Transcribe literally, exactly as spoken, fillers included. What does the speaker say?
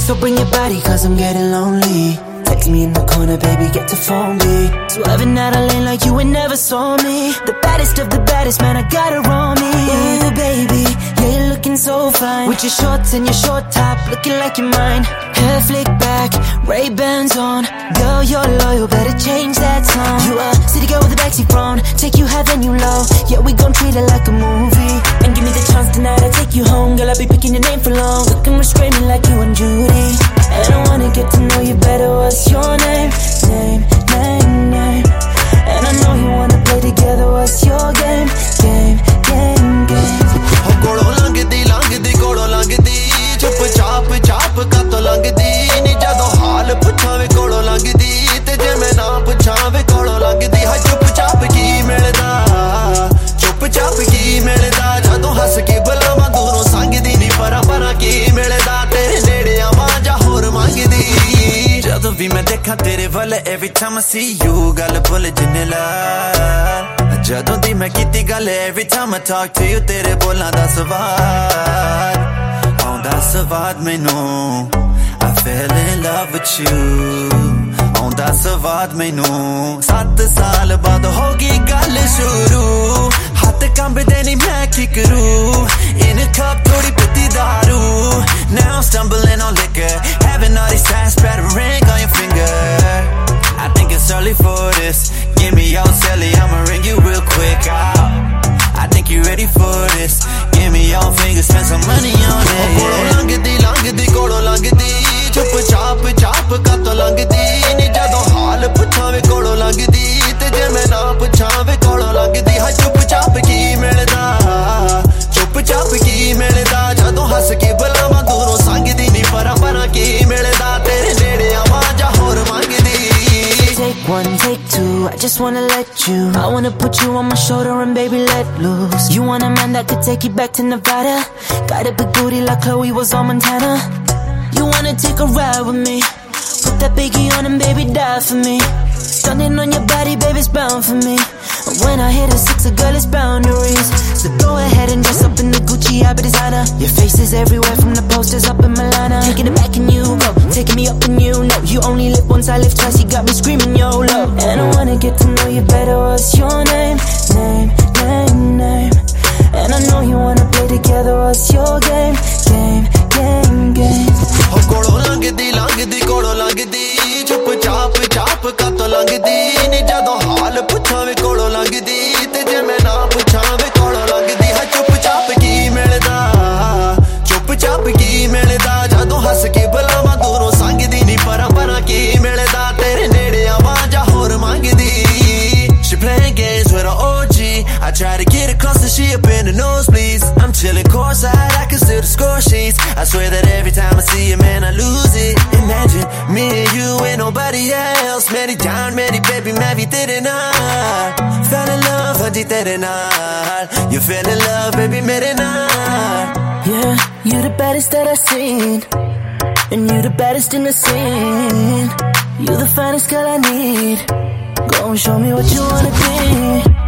So bring your body cause I'm getting lonely. Text me in the corner, baby, get to phone me. Swerving out a lane like you ain't never saw me. The baddest of the baddest, man, I got her on me. Ooh, baby, yeah, you're looking so fine. With your shorts and your short top, looking like you're mine. Hair flick back, Ray-Bans on. Girl, you're loyal, better change that song. You a city girl with a backseat phone. Take you high, then you low. Yeah, we gon' treat it like a movie. And give me the chance tonight, I'll take you home. Girl, I'll be picking your name for long. Looking restraining like you and Judy. And I wanna get to know you better. What's your name? Name, name, name. And I know you wanna play together. What's your game? Game, game, game. Oh, kolo langdi, langdi, kolo langdi. Chup chap, chap, kato langdi. Ni jado haal puchave kolo langdi. Te je main na puchave kolo langdi. Ha chup chap ki milda. Chup chap ki milda. Jado has ke bulawa dono sangdi ni para para ki milda. Tere nede awaja hor mangdi. Jado bhi main dekha tere wal, every time I see you, gal bol jinela. Jado di main kiti gal, every time I talk to you, tere bolan da swaad aunda swaad mainu. I fell in love with you. Aunda swaad mainu. Sat saal baad hogi gal shuru. Hath kambde nahi main ki karu. In a cup thodi piti daru. Now I'm stumbling on liquor, having all these signs spread a ring on your finger. I think it's early for this. Give me your celly, I'ma ring you real quick. I, I think you ready for this. Give me your fingers, spend some money on it. Kolo langdi, langdi, kolo langdi. Chup chap, chap, kato langdi. Ni jado haal puchave kolo langdi. Te je main na puchave kolo langdi. Ha chup chap ki milda. Chup chap ki milda. Jado has ke bulawa dono sangdi ni para para ki milda. Tere nede awaja hor mangdi. Take one, take two, I just wanna let you. I wanna put you on my shoulder and baby let loose. You want a man that could take you back to Nevada. Got a big booty like Chloe was on Montana. You wanna take a ride with me. Put that biggie on and baby die for me. Stunning on your body, baby's bound for me. When I hit a six, a girl is boundaries. So go ahead and dress up in the Gucci habit designer. Your face is everywhere from the posters up in Milana. Taking it back and you go, taking me up and you know. You only live once, I live twice, you got me screaming YOLO. And I wanna get to know you better. What's your name? Name, name, name. And I know you wanna play together. What's your game? Game, game, game. Oh, kolo langdi, langdi, kolo langdi. Chup chap, chap, kato langdi. Ni jado haal puchave kolo langdi. Te je main na puchave kolo langdi. Ha chup chap ki milda. Chup chap ki milda. Jado has ke bulawa dono sangdi ni para para ki milda. Tere nede awaja hor mangdi. She playing games with her O G. I try to get it close to she up in the nosebleeds. I'm chilling courtside, I can still the score sheets. I swear that every time I see you, man, I lose it. Imagine me and you and nobody else. Meri jaan, meri baby, main bhi tere naal. Fell in love, haji tere naal. You fell in love, baby, mere naal. Yeah, you the baddest that I've seen. And you the baddest in the scene. You the finest girl I need. Go and show me what you wanna be.